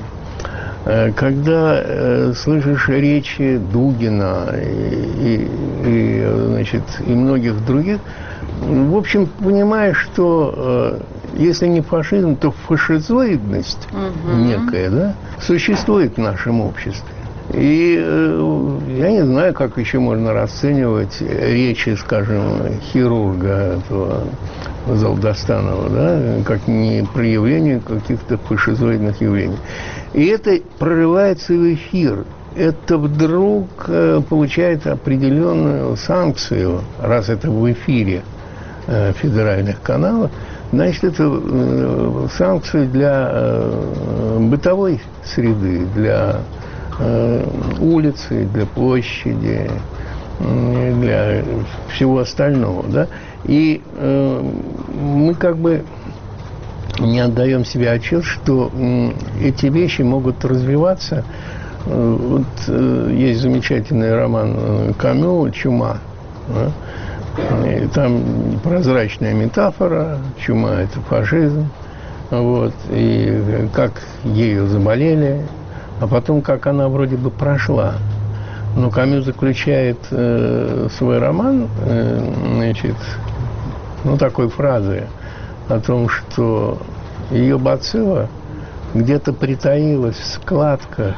когда слышишь речи Дугина значит, и многих других, в общем, понимаешь, что если не фашизм, то фашизоидность некая, да, существует в нашем обществе. И я не знаю, как еще можно расценивать речи, скажем, хирурга этого Залдастанова, да, как не проявление каких-то фашизоидных явлений. И это прорывается в эфир. Это вдруг получает определенную санкцию, раз это в эфире федеральных каналов, значит, это санкции для бытовой среды, для улицы, для площади, для всего остального, да. И мы как бы не отдаем себе отчет, что эти вещи могут развиваться. Вот есть замечательный роман Камю «Чума». Да? И там прозрачная метафора. Чума – это фашизм. Вот, и как ею заболели, а потом как она вроде бы прошла. Но Камю заключает свой роман, значит, ну, такой фразой о том, что ее бацилла где-то притаилась в складках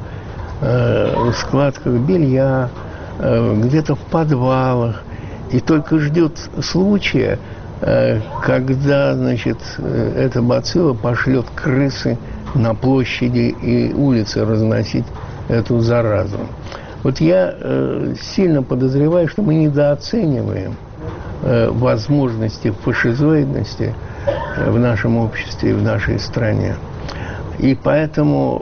белья, где-то в подвалах, и только ждет случая, когда, значит, эта бацилла пошлет крысы на площади и улицы разносить эту заразу. Вот я сильно подозреваю, что мы недооцениваем возможности фашизоидности в нашем обществе, в нашей стране. И поэтому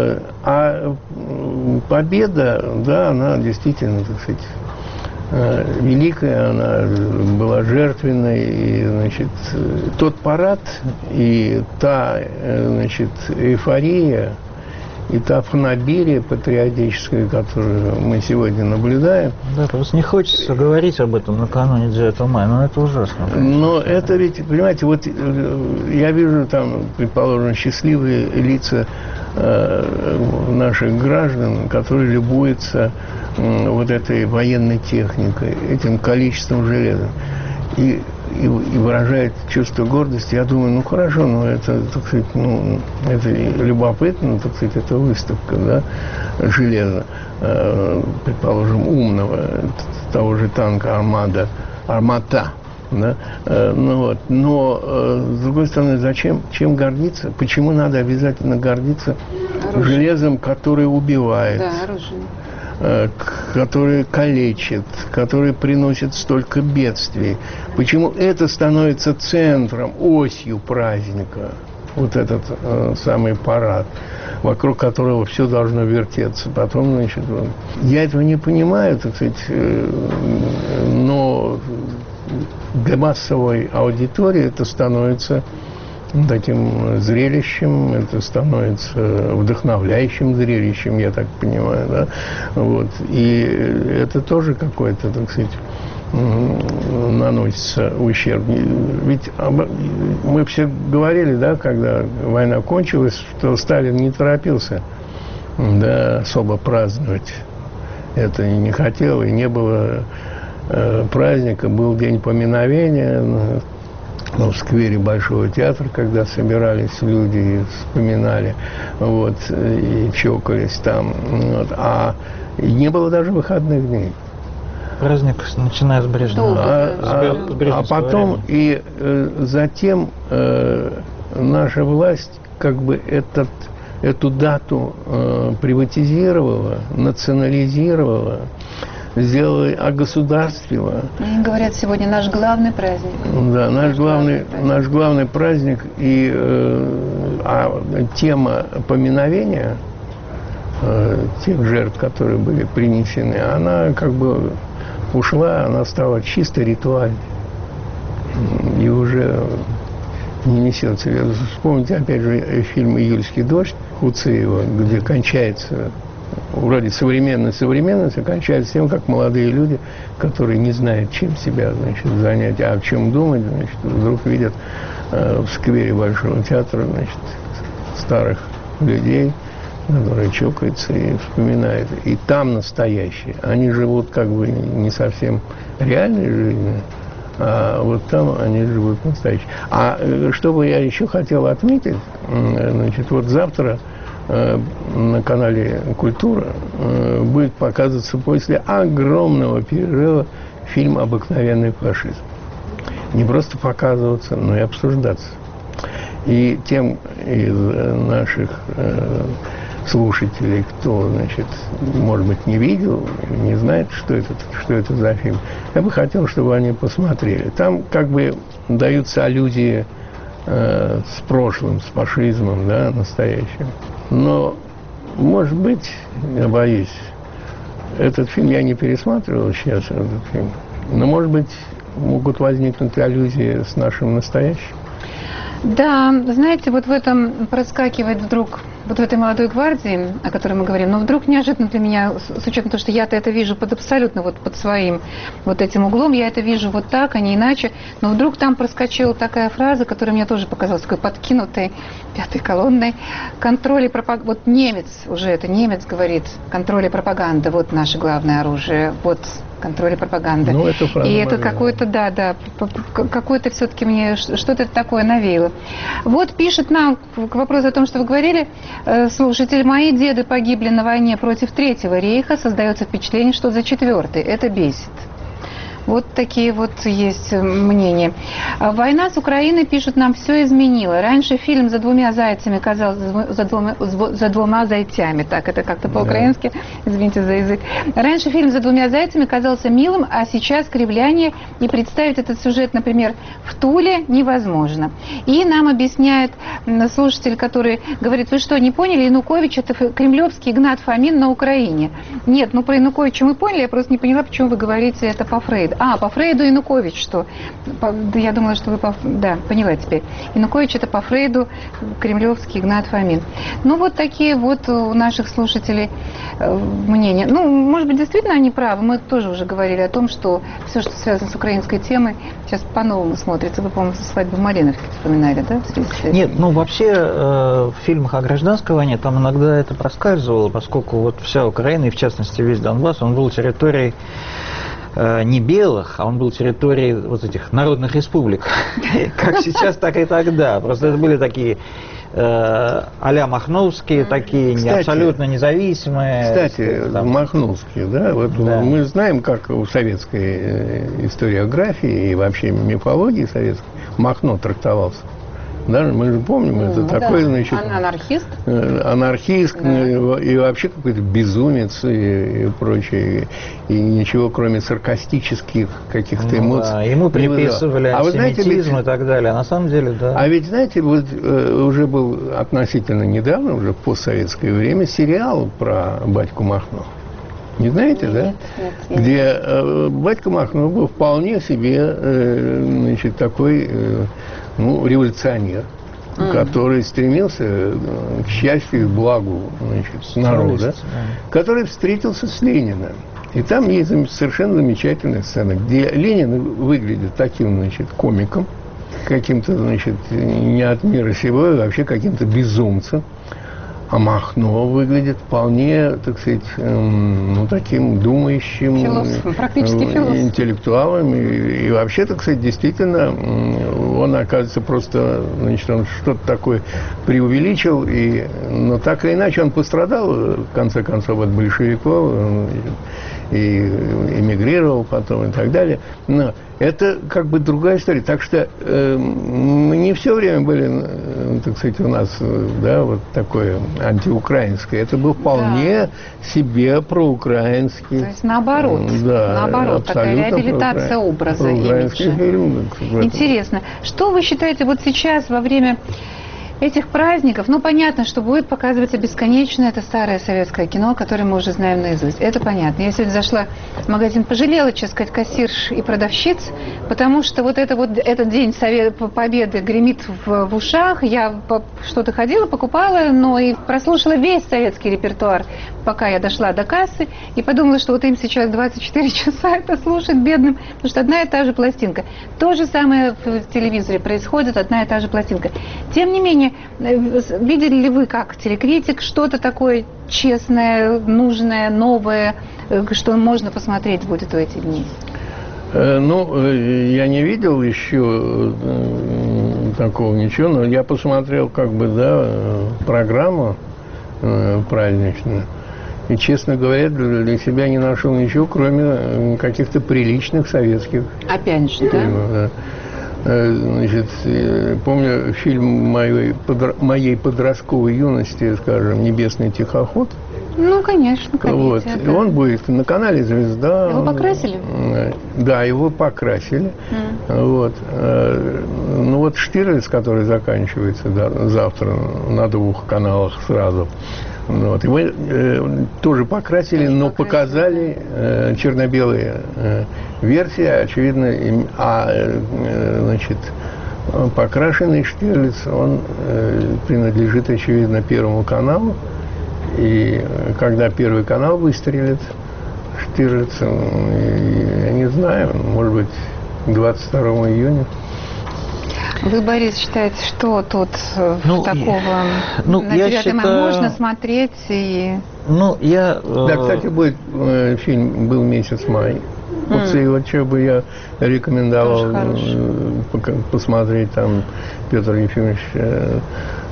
победа, да, она действительно, так сказать, великая, она была жертвенной, и, значит, тот парад и та, значит, эйфория, и та фанаберия патриотическая, которую мы сегодня наблюдаем. Да, просто не хочется говорить об этом накануне 9 мая, но это ужасно. Но это ведь, понимаете, вот я вижу там, предположим, счастливые лица наших граждан, которые любуются вот этой военной техникой, этим количеством железа. И выражает чувство гордости. Я думаю, ну хорошо, но это, так сказать, ну, это любопытно, так сказать, это выставка, да, железа, предположим, умного, того же танка Армата, да, ну вот. Но, с другой стороны, зачем, чем гордиться? Почему надо обязательно гордиться железом, которое убивает? Да, оружие. Которые калечат, которые приносят столько бедствий. Почему это становится центром, осью праздника? Вот этот самый парад, вокруг которого все должно вертеться. Потом, значит, я этого не понимаю, так сказать, но для массовой аудитории это становится таким зрелищем, это становится вдохновляющим зрелищем, я так понимаю, да, вот, и это тоже какой-то, так сказать, наносится ущерб. Ведь мы все говорили, да, когда война кончилась, что Сталин не торопился, да, особо праздновать это, не хотел, и не было праздника, был день поминовения, в сквере Большого театра, когда собирались люди и вспоминали, вот, и чокались там, вот, а не было даже выходных дней. Праздник, начиная с Брежнева. А потом и затем наша власть как бы эту дату приватизировала, национализировала, сделала, огосударствила. Они говорят, сегодня наш главный праздник. Да, наш главный праздник. И тема поминовения тех жертв, которые были принесены, она как бы ушла, она стала чисто ритуальной. И уже не несется. Вспомните, опять же, фильм «Июльский дождь» Хуцеева, где кончается вроде современность, кончается тем, как молодые люди, которые не знают, чем себя, значит, занять, а о чем думать, значит, вдруг видят в сквере Большого театра, значит, старых людей, которые чокаются и вспоминают. И там настоящие. Они живут как бы не совсем реальной жизнью, а вот там они живут настоящие. А что бы я еще хотел отметить, значит, вот завтра на канале «Культура» будет показываться после огромного перерыва фильм «Обыкновенный фашизм». Не просто показываться, но и обсуждаться. И тем из наших слушателей, кто, значит, может быть, не видел, не знает, что это за фильм, я бы хотел, чтобы они посмотрели. Там как бы даются аллюзии с прошлым, с фашизмом, да, настоящим. Но, может быть, я боюсь, этот фильм я не пересматривал сейчас, этот фильм, но, может быть, могут возникнуть аллюзии с нашим настоящим. Да, знаете, вот в этом проскакивает вдруг, вот в этой молодой гвардии, о которой мы говорим, но вдруг неожиданно для меня, с учетом того, что я-то это вижу под абсолютно вот под своим вот этим углом, я это вижу вот так, а не иначе, но вдруг там проскочила такая фраза, которая мне тоже показалась такой подкинутой пятой колонной. Контроль и пропаганда, вот немец уже, это немец говорит, контроль и пропаганда, вот наше главное оружие, вот контроль и пропаганда. Ну, это правда. И это какой-то, да, какой-то все-таки мне что-то такое навеяло. Вот пишет нам к вопросу о том, что вы говорили, слушатель, мои деды погибли на войне против Третьего рейха, создается впечатление, что за Четвертый. Это бесит. Вот такие вот есть мнения. Война с Украиной, пишут нам, все изменила. Раньше фильм «За двумя зайцами» казался «За двумя зайцами». Так, это как-то по-украински. Извините за язык. Раньше фильм «За двумя зайцами» казался милым, а сейчас кривляние. И представить этот сюжет, например, в Туле невозможно. И нам объясняет слушатель, который говорит: вы что, не поняли? Янукович – это кремлевский Игнат Фомин на Украине. Нет, ну про Януковича мы поняли, я просто не поняла, почему вы говорите это по Фрейду. По Фрейду Янукович, что? Я думала, что вы Да, поняла теперь. Янукович – это по Фрейду кремлевский Игнат Фомин. Ну, вот такие вот у наших слушателей мнения. Ну, может быть, действительно они правы. Мы тоже уже говорили о том, что все, что связано с украинской темой, сейчас по-новому смотрится. Вы, по-моему, «Свадьбу в Малиновке» вспоминали, да? Нет, ну, вообще в фильмах о гражданской войне там иногда это проскальзывало, поскольку вот вся Украина, и в частности весь Донбасс, он был территорией не белых, а он был территорией вот этих народных республик. Как сейчас, так и тогда. Просто это были такие а-ля махновские, такие абсолютно независимые. Кстати, махновские, да, вот мы знаем, как в советской историографии и вообще мифологии советской Махно трактовался. Да, мы же помним, это такой, значит... Анархист? Анархист, и вообще какой-то безумец и прочее. И ничего, кроме саркастических каких-то эмоций. Да, ему приписывали антисемитизм и так далее. А на самом деле, да. А ведь, знаете, вот уже был относительно недавно, уже в постсоветское время, сериал про батьку Махно. Не знаете, да? Нет. Где батька Махно был вполне себе, значит, такой... революционер, который стремился к счастью и благу, значит, народа, который встретился с Лениным. И там есть совершенно замечательная сцена, где Ленин выглядит таким, значит, комиком, каким-то, значит, не от мира сего, а вообще каким-то безумцем. А Махно выглядит вполне, так сказать, таким думающим, философом, практически философом, интеллектуалом. И вообще, так сказать, действительно, он, оказывается, просто, значит, он что-то такое преувеличил. Но так или иначе он пострадал, в конце концов, от большевиков, и эмигрировал потом и так далее. Но это как бы другая история. Так что мы не все время были, так сказать, у нас, да, вот такое антиукраинское. Это был вполне себе проукраинский. То есть наоборот. Да, наоборот, такая реабилитация образа. Фильм. Интересно. Что вы считаете вот сейчас во время этих праздников? Ну, понятно, что будет показываться бесконечно это старое советское кино, которое мы уже знаем наизусть. Это понятно. Я сегодня зашла в магазин, пожалела, честно сказать, кассирш и продавщиц, потому что вот этот день Победы гремит в ушах. Я что-то ходила, покупала, но и прослушала весь советский репертуар, пока я дошла до кассы, и подумала, что вот им сейчас 24 часа это слушать бедным, потому что одна и та же пластинка. То же самое в телевизоре происходит, одна и та же пластинка. Тем не менее, видели ли вы, как телекритик, что-то такое честное, нужное, новое, что можно посмотреть будет в эти дни? Я не видел еще такого ничего, но я посмотрел, программу праздничную. И, честно говоря, для себя не нашел ничего, кроме каких-то приличных советских опять же, фильмов. Да? Значит, помню фильм моей подростковой юности, скажем, «Небесный тихоход». Ну, конечно, вот. Да. Он будет на канале «Звезда». Его покрасили? Да, его покрасили. Вот. Ну, вот Штирлиц, который заканчивается завтра на 2 каналах сразу. Вот. Его тоже покрасили, но показали черно-белые версии, очевидно, значит, покрашенный Штирлиц, он принадлежит, очевидно, Первому каналу. И когда Первый канал выстрелит Штирлицем, я не знаю, может быть, 22 июня. Вы, Борис, считаете, что тут такого на 9 мая можно смотреть и... Да, кстати, будет фильм «Был месяц май». Вот что бы я рекомендовал посмотреть, там Петр Ефимович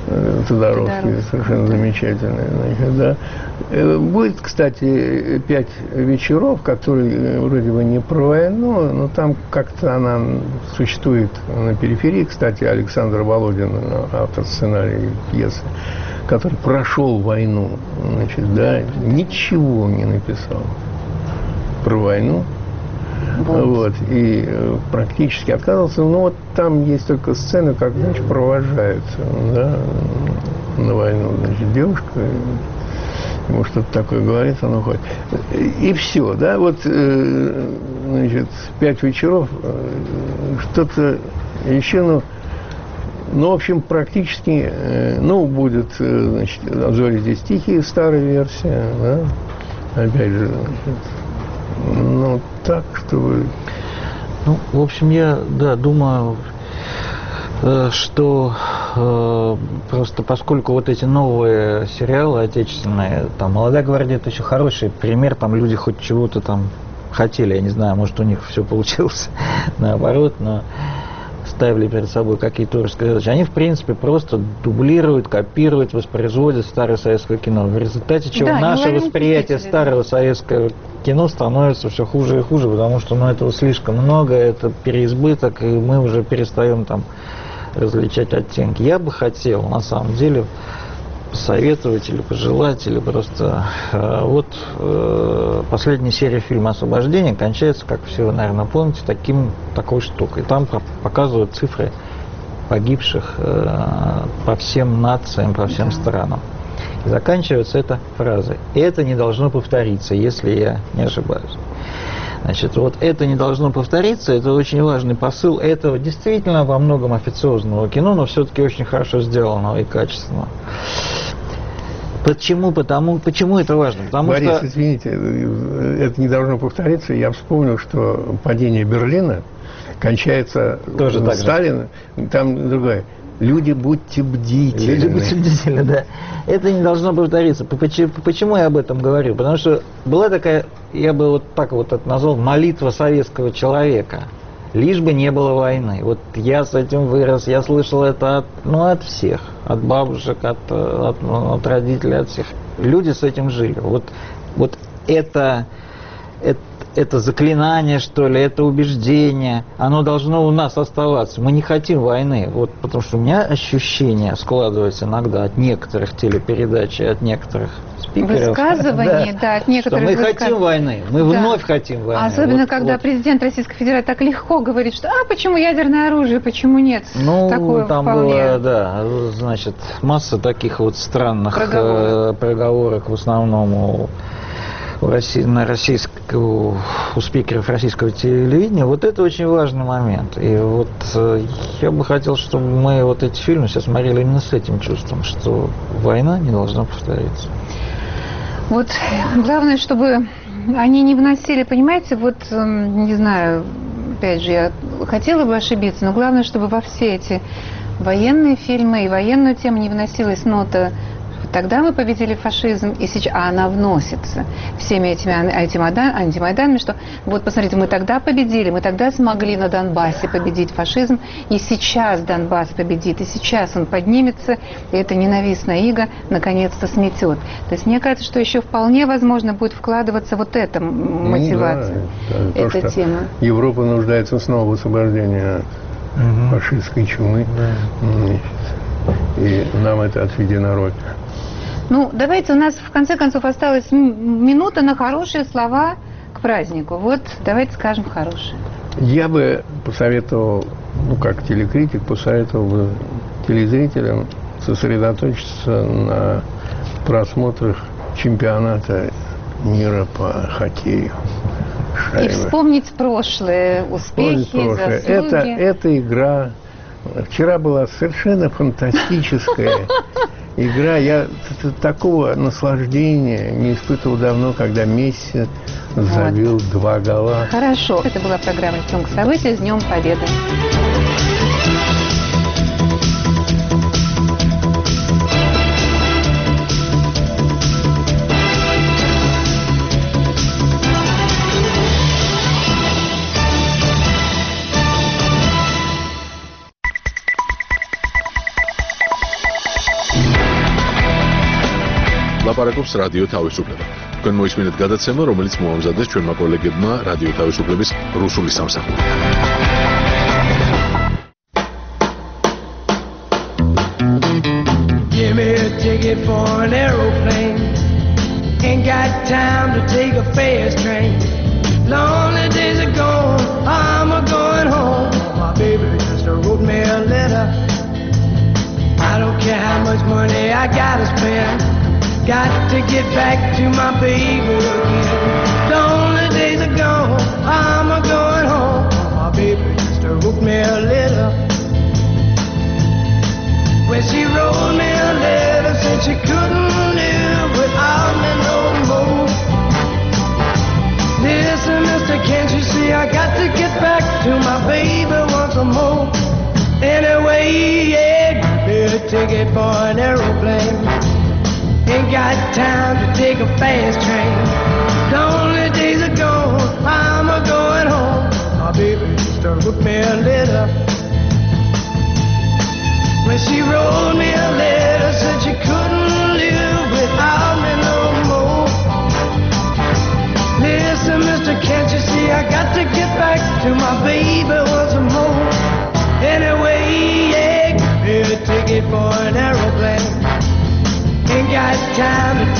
Тодоровский, совершенно замечательный. Значит, да. Будет, кстати, 5 вечеров, которые вроде бы не про войну, но там как-то она существует на периферии. Кстати, Александр Володин, автор сценария пьесы, который прошел войну, значит, да, ничего не написал про войну. Вот, и практически отказался. Но вот там есть только сцена, как, значит, провожают, да, на войну, значит, девушка, ему что-то такое говорит, она уходит. И все, да, вот, значит, 5 вечеров, что-то еще, ну, в общем, практически, ну, будет, значит, «Зори здесь тихие», старая версия, да, опять же, значит, ну, так, чтобы... Ну, в общем, я, да, думаю, что просто поскольку вот эти новые сериалы отечественные, там, «Молодая гвардия» — это еще хороший пример, там люди хоть чего-то там хотели, я не знаю, может, у них все получилось наоборот, но ставили перед собой какие-то творческие задачи. Они, в принципе, просто дублируют, копируют, воспроизводят старое советское кино. В результате чего наше восприятие старого советского кино становится все хуже и хуже, потому что, ну, этого слишком много, это переизбыток, и мы уже перестаем там различать оттенки. Я бы хотел, на самом деле, посоветовать или пожелать, или просто... Вот последняя серия фильма «Освобождение» кончается, как все вы, наверное, помните, такой штукой. Там показывают цифры погибших по всем нациям, по всем странам. И заканчивается это фразой: «Это не должно повториться, если я не ошибаюсь». Значит, вот это не должно повториться, это очень важный посыл этого действительно во многом официозного кино, но все-таки очень хорошо сделанного и качественного. Почему это важно? Борис, извините, это не должно повториться. Я вспомнил, что падение Берлина кончается тоже так Сталина, там другое. Люди, будьте бдительны. Люди, будьте бдительны, да. Это не должно повториться. Почему я об этом говорю? Потому что была такая, я бы вот так вот это назвал, молитва советского человека. Лишь бы не было войны. Вот я с этим вырос, я слышал это от всех. От бабушек, от родителей, от всех. Люди с этим жили. Вот это заклинание, что ли, это убеждение, оно должно у нас оставаться. Мы не хотим войны. Вот, потому что у меня ощущение складывается иногда от некоторых телепередач, от некоторых спикеров. Высказываний, да, от некоторых что мы хотим войны, мы вновь хотим войны. Особенно, когда президент Российской Федерации так легко говорит, что почему ядерное оружие, почему нет? Ну, такое там вполне... было, значит, масса таких вот странных проговорок, в основном у спикеров российского телевидения. Вот это очень важный момент. И вот я бы хотел, чтобы мы вот эти фильмы сейчас смотрели именно с этим чувством, что война не должна повториться. Вот главное, чтобы они не вносили, понимаете, вот, не знаю, опять же, я хотела бы ошибиться, но главное, чтобы во все эти военные фильмы и военную тему не вносилась нота «тогда мы победили фашизм», и сейчас, она вносится всеми этими антимайданами, что вот, посмотрите, мы тогда победили, мы тогда смогли на Донбассе победить фашизм, и сейчас Донбасс победит, и сейчас он поднимется, и эта ненавистная ига наконец-то сметет. То есть мне кажется, что еще вполне возможно будет вкладываться вот эта мотивация, эта тема. Европа нуждается снова в освобождении от фашистской чумы, и нам это отведена роль. Ну, давайте, у нас в конце концов осталась минута на хорошие слова к празднику. Вот, давайте скажем хорошие. Я бы посоветовал, как телекритик, посоветовал бы телезрителям сосредоточиться на просмотрах чемпионата мира по хоккею. И вспомнить прошлые успехи, заслуги. Это игра. Вчера была совершенно фантастическая игра. Я такого наслаждения не испытывал давно, когда Месси забил 2 гола. Хорошо. Это была программа «Лицом к событию». С Днем Победы! ლაპარაკობს რადიო თავისუფლება. თქვენ მოისმინეთ გადაცემა, რომელიც მოამზადეს ჩვენმა კოლეგებმა რადიო თავისუფლების რუსული სამსახური. Give me a ticket for an aeroplane. Ain't got time to take a fast train. Lonely days are gone, I'm a-going home. My baby just wrote me a letter. I don't care how much money I gotta spend. Got to get back to my baby again. Lonely days are gone, I'm a-going home. My baby just wrote me a letter. When she wrote me a letter, said she couldn't live without me no more. Listen, mister, can't you see I got to get back to my baby once more. Anyway, yeah, give me a ticket for an aeroplane. Ain't got time to take a fast train. Lonely days are gone, I'm a-going home. My baby just wrote me a letter. When she wrote me a letter, said she couldn't live without me no more. Listen, mister, can't you see I got to get back to my baby once more. Anyway, yeah, give me a ticket for an aeroplane. Ain't got time to